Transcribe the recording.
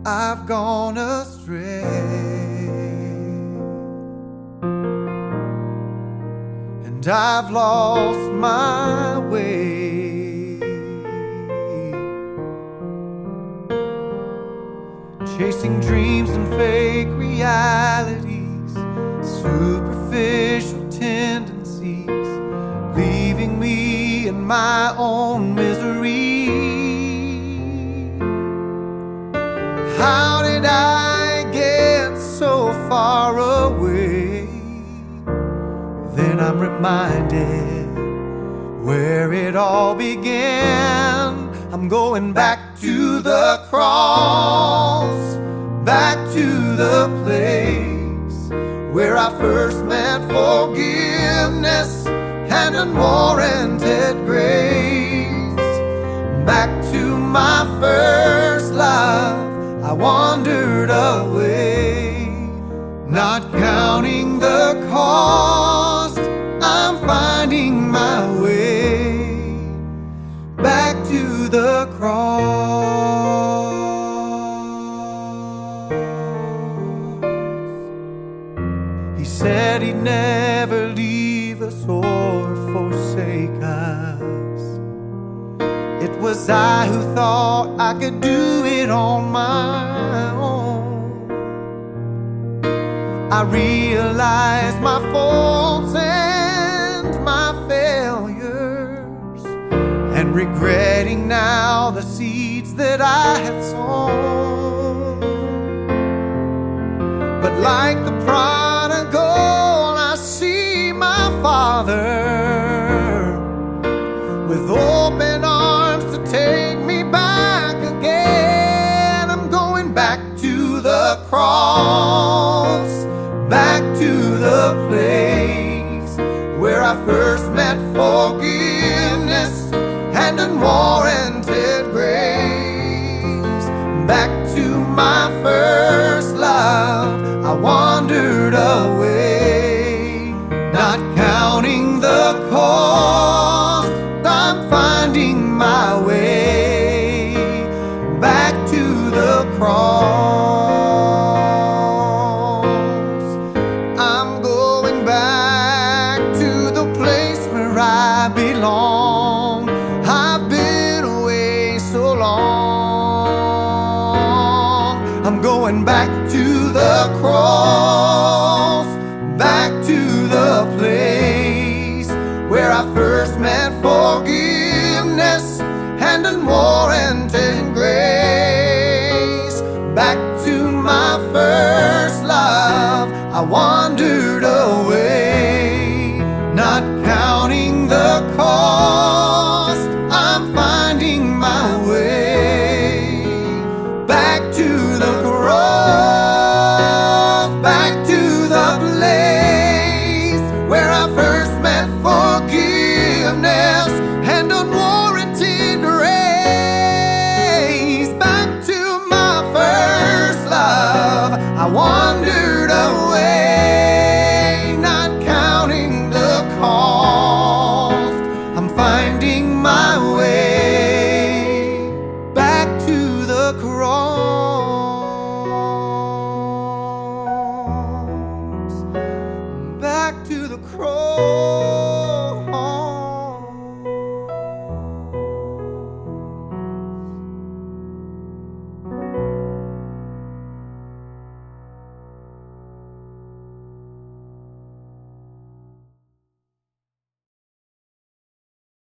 I've gone astray, and I've lost my way, chasing dreams and fake realities, superficial tendencies, leaving me in my own misery. How did I get so far away? Then I'm reminded where it all began. I'm going back to the cross, back to the place where I first met forgiveness and unwarranted grace. Back to my first love, I wandered away, not counting the cost. I'm finding my way back to the cross. He said he'd never leave us or forsake us. It was I who thought I could do it on my own. I realized my faults and my failures, and regretting now the seeds that I had sown. But like the prodigal, I see my Father with open arms to take me back again. I'm going back to the cross, back to the place where I first met forgiveness and unwarranted grace. Back to my first love, I wandered away, not counting the cost. I'm finding my way back to the cross. I'm going back to the place where I belong. I've been away so long. I'm going back to the cross, back to the place where I first met forgiveness and unwarranted grace. Back to my first love, I wandered